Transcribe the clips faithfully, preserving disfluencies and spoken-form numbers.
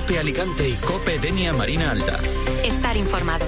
COPE Alicante y COPE Denia Marina Alta. Estar informado.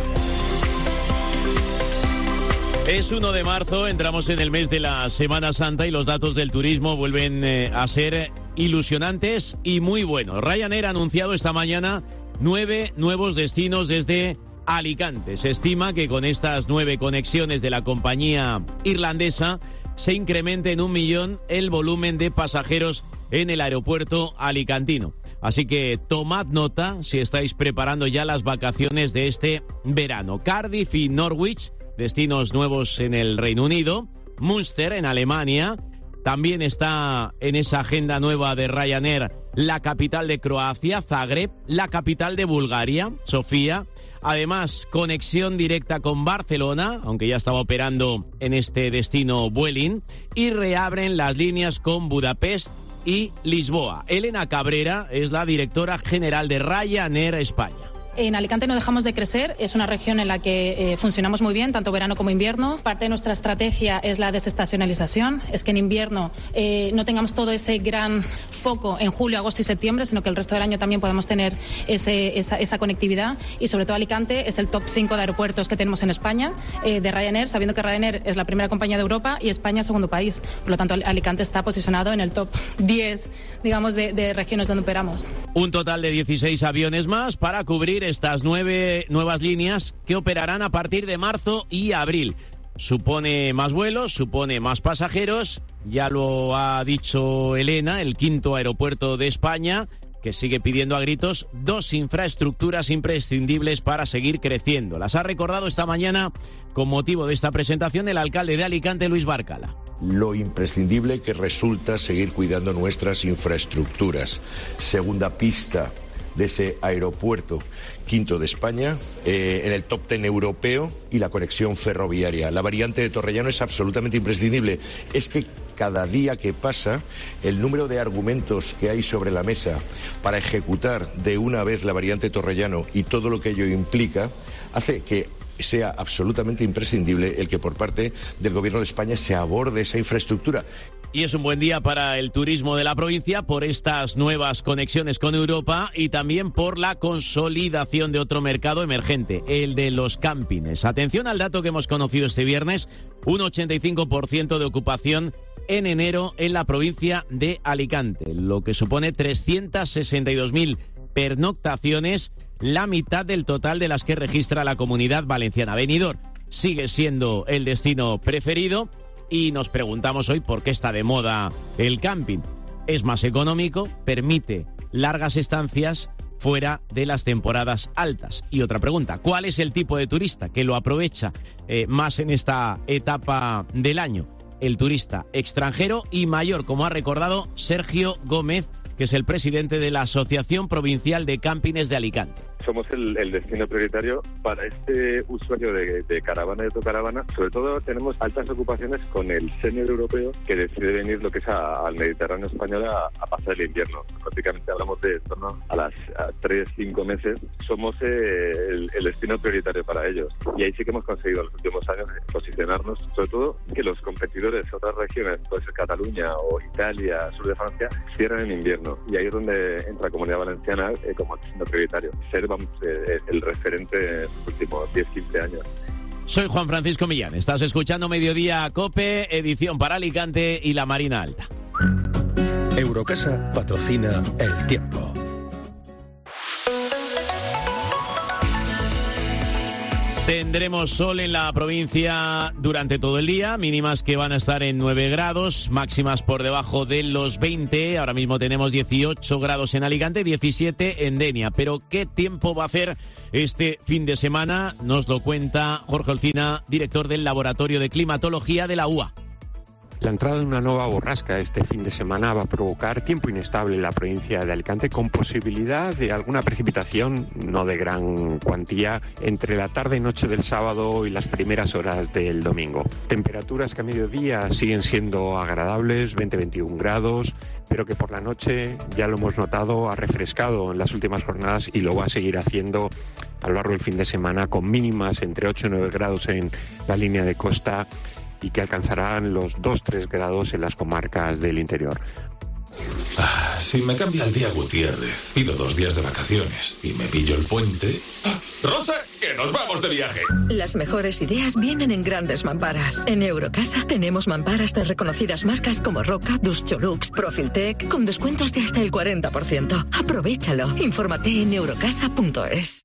Es uno de marzo, entramos en el mes de la Semana Santa y los datos del turismo vuelven eh, a ser ilusionantes y muy buenos. Ryanair ha anunciado esta mañana nueve nuevos destinos desde Alicante. Se estima que con estas nueve conexiones de la compañía irlandesa se incremente en un millón el volumen de pasajeros en el aeropuerto alicantino. Así que tomad nota si estáis preparando ya las vacaciones de este verano. Cardiff y Norwich, destinos nuevos en el Reino Unido. Münster en Alemania. También está en esa agenda nueva de Ryanair la capital de Croacia, Zagreb, la capital de Bulgaria, Sofía. Además, conexión directa con Barcelona, aunque ya estaba operando en este destino Vueling. Y reabren las líneas con Budapest y Lisboa. Elena Cabrera es la directora general de Ryanair España. En Alicante no dejamos de crecer, es una región en la que eh, funcionamos muy bien, tanto verano como invierno. Parte de nuestra estrategia es la desestacionalización, es que en invierno eh, no tengamos todo ese gran foco en julio, agosto y septiembre, sino que el resto del año también podamos tener ese, esa, esa conectividad. Y sobre todo Alicante es el top cinco de aeropuertos que tenemos en España, eh, de Ryanair, sabiendo que Ryanair es la primera compañía de Europa y España segundo país. Por lo tanto, Alicante está posicionado en el top diez, digamos, de, de regiones donde operamos. Un total de dieciséis aviones más para cubrir estas nueve nuevas líneas que operarán a partir de marzo y abril. Supone más vuelos, supone más pasajeros, ya lo ha dicho Elena, el quinto aeropuerto de España, que sigue pidiendo a gritos dos infraestructuras imprescindibles para seguir creciendo. Las ha recordado esta mañana con motivo de esta presentación el alcalde de Alicante, Luis Bárcala. Lo imprescindible que resulta seguir cuidando nuestras infraestructuras. Segunda pista de ese aeropuerto quinto de España, eh, en el top ten europeo, y la conexión ferroviaria. La variante de Torrellano es absolutamente imprescindible. Es que cada día que pasa, el número de argumentos que hay sobre la mesa para ejecutar de una vez la variante Torrellano y todo lo que ello implica, hace que sea absolutamente imprescindible el que por parte del Gobierno de España se aborde esa infraestructura. Y es un buen día para el turismo de la provincia por estas nuevas conexiones con Europa y también por la consolidación de otro mercado emergente, el de los campings. Atención al dato que hemos conocido este viernes, un ochenta y cinco por ciento de ocupación en enero en la provincia de Alicante, lo que supone trescientas sesenta y dos mil pernoctaciones, la mitad del total de las que registra la Comunidad Valenciana. Benidorm sigue siendo el destino preferido. Y nos preguntamos hoy por qué está de moda el camping. Es más económico, permite largas estancias fuera de las temporadas altas. Y otra pregunta, ¿cuál es el tipo de turista que lo aprovecha eh, más en esta etapa del año? El turista extranjero y mayor, como ha recordado Sergio Gómez, que es el presidente de la Asociación Provincial de Campings de Alicante. Somos el, el destino prioritario para este usuario de, de caravana y autocaravana. Sobre todo tenemos altas ocupaciones con el senior europeo que decide venir lo que es a, al Mediterráneo español a, a pasar el invierno. Prácticamente hablamos de en torno a las a tres, cinco meses. Somos eh, el, el destino prioritario para ellos. Y ahí sí que hemos conseguido en los últimos años posicionarnos, sobre todo que los competidores de otras regiones, puede ser Cataluña o Italia, sur de Francia, cierran en invierno. Y ahí es donde entra Comunidad Valenciana eh, como destino prioritario. Ser el referente en los últimos diez a quince años. Soy Juan Francisco Millán, estás escuchando Mediodía COPE, edición para Alicante y la Marina Alta. Eurocasa patrocina El Tiempo. Tendremos sol en la provincia durante todo el día, mínimas que van a estar en nueve grados, máximas por debajo de los veinte. Ahora mismo tenemos dieciocho grados en Alicante, diecisiete en Denia. Pero ¿qué tiempo va a hacer este fin de semana? Nos lo cuenta Jorge Olcina, director del Laboratorio de Climatología de la U A. La entrada de una nueva borrasca este fin de semana va a provocar tiempo inestable en la provincia de Alicante, con posibilidad de alguna precipitación, no de gran cuantía, entre la tarde y noche del sábado y las primeras horas del domingo. Temperaturas que a mediodía siguen siendo agradables, veinte a veintiún grados, pero que por la noche, ya lo hemos notado, ha refrescado en las últimas jornadas y lo va a seguir haciendo a lo largo del fin de semana, con mínimas entre ocho y nueve grados en la línea de costa y que alcanzarán los dos a tres grados en las comarcas del interior. Ah, si me cambia el día Gutiérrez, pido dos días de vacaciones y me pillo el puente... ¡Ah! ¡Rosa, que nos vamos de viaje! Las mejores ideas vienen en grandes mamparas. En Eurocasa tenemos mamparas de reconocidas marcas como Roca, Duscholux, Profiltec, con descuentos de hasta el cuarenta por ciento. Aprovéchalo. Infórmate en eurocasa punto es.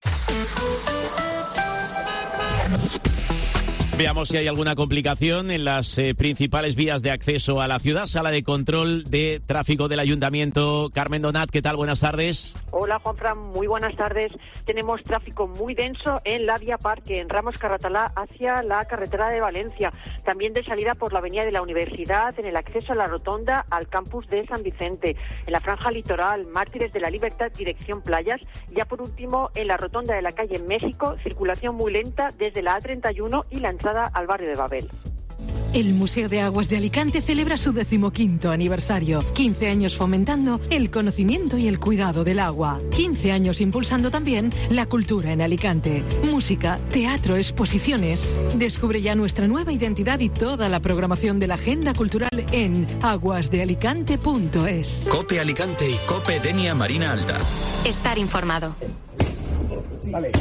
Veamos si hay alguna complicación en las eh, principales vías de acceso a la ciudad. Sala de control de tráfico del Ayuntamiento. Carmen Donat, ¿qué tal? Buenas tardes. Hola, Juanfran, muy buenas tardes. Tenemos tráfico muy denso en la vía Parque, en Ramos Carratalá, hacia la carretera de Valencia. También de salida por la avenida de la Universidad, en el acceso a la rotonda al campus de San Vicente. En la franja litoral, Mártires de la Libertad, dirección Playas. Ya por último, en la rotonda de la calle México, circulación muy lenta desde la A treinta y uno y la entrada al barrio de Babel. El Museo de Aguas de Alicante celebra su decimoquinto aniversario. quince años fomentando el conocimiento y el cuidado del agua. quince años impulsando también la cultura en Alicante. Música, teatro, exposiciones. Descubre ya nuestra nueva identidad y toda la programación de la agenda cultural en aguas de alicante punto es. Cope Alicante y Cope Denia Marina Alta. Estar informado. Vale.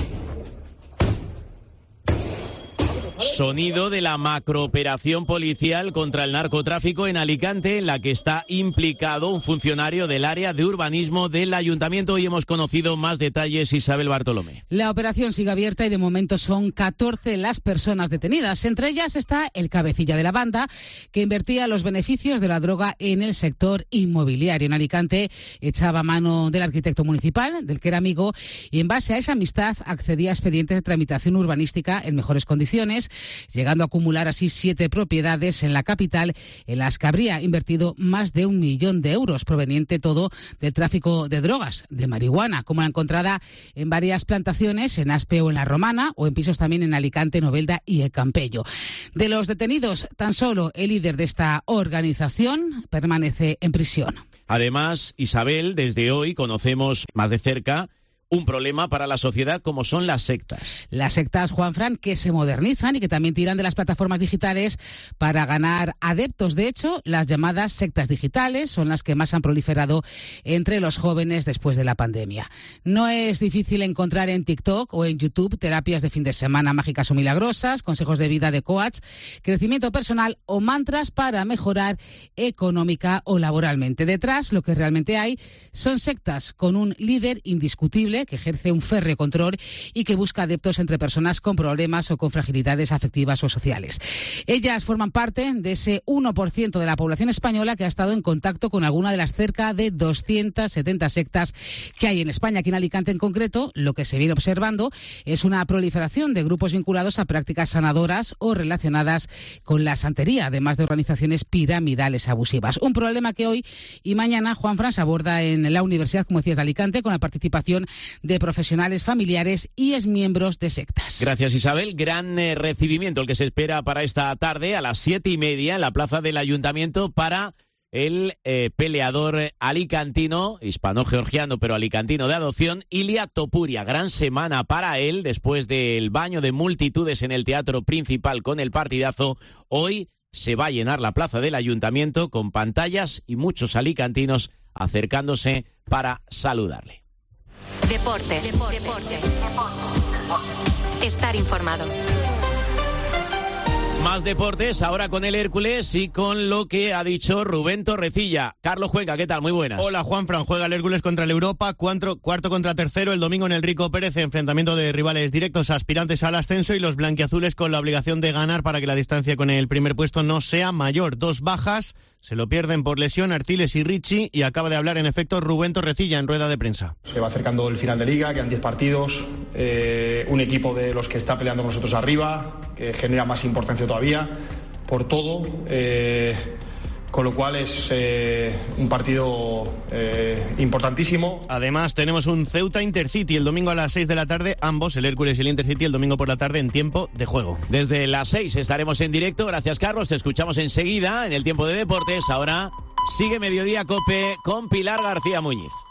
Sonido de la macrooperación policial contra el narcotráfico en Alicante, en la que está implicado un funcionario del área de urbanismo del ayuntamiento. Hoy hemos conocido más detalles. Isabel Bartolomé. La operación sigue abierta y de momento son catorce las personas detenidas. Entre ellas está el cabecilla de la banda, que invertía los beneficios de la droga en el sector inmobiliario. En Alicante echaba mano del arquitecto municipal, del que era amigo, y en base a esa amistad accedía a expedientes de tramitación urbanística en mejores condiciones, llegando a acumular así siete propiedades en la capital, en las que habría invertido más de un millón de euros, proveniente todo del tráfico de drogas, de marihuana, como la encontrada en varias plantaciones, en Aspe o en La Romana, o en pisos también en Alicante, Novelda y El Campello. De los detenidos, tan solo el líder de esta organización permanece en prisión. Además, Isabel, desde hoy conocemos más de cerca un problema para la sociedad, como son las sectas. Las sectas, Juanfran, que se modernizan y que también tiran de las plataformas digitales para ganar adeptos. De hecho, las llamadas sectas digitales son las que más han proliferado entre los jóvenes después de la pandemia. No es difícil encontrar en TikTok o en YouTube terapias de fin de semana mágicas o milagrosas, consejos de vida de coach, crecimiento personal o mantras para mejorar económica o laboralmente. Detrás, lo que realmente hay son sectas con un líder indiscutible que ejerce un férreo control y que busca adeptos entre personas con problemas o con fragilidades afectivas o sociales. Ellas forman parte de ese uno por ciento de la población española que ha estado en contacto con alguna de las cerca de doscientas setenta sectas que hay en España. Aquí en Alicante en concreto, lo que se viene observando es una proliferación de grupos vinculados a prácticas sanadoras o relacionadas con la santería, además de organizaciones piramidales abusivas. Un problema que hoy y mañana Juanfran se aborda en la Universidad, como decías, de Alicante, con la participación de profesionales familiares y exmiembros de sectas. Gracias, Isabel. Gran eh, recibimiento el que se espera para esta tarde a las siete y media en la plaza del Ayuntamiento para el eh, peleador alicantino, hispano-georgiano pero alicantino de adopción, Ilia Topuria. Gran semana para él después del baño de multitudes en el Teatro Principal con el partidazo. Hoy se va a llenar la plaza del Ayuntamiento con pantallas y muchos alicantinos acercándose para saludarle. Deportes. Deportes. Deportes. Estar informado. Más deportes, ahora con el Hércules y con lo que ha dicho Rubén Torrecilla. Carlos Cuenca, ¿qué tal? Muy buenas. Hola, Juanfran. Juega el Hércules contra el Europa, cuatro, cuarto contra tercero el domingo en el Rico Pérez, enfrentamiento de rivales directos aspirantes al ascenso y los blanquiazules con la obligación de ganar para que la distancia con el primer puesto no sea mayor. Dos bajas, se lo pierden por lesión Artiles y Ricci, y acaba de hablar en efecto Rubén Torrecilla en rueda de prensa. Se va acercando el final de Liga, quedan diez partidos, eh, un equipo de los que está peleando con nosotros arriba, que genera más importancia todavía, por todo, eh, con lo cual es eh, un partido eh, importantísimo. Además tenemos un Ceuta Intercity el domingo a las seis de la tarde, ambos, el Hércules y el Intercity, el domingo por la tarde en tiempo de juego. Desde las seis estaremos en directo. Gracias, Carlos. Te escuchamos enseguida en el tiempo de deportes. Ahora sigue Mediodía Cope con Pilar García Muñiz.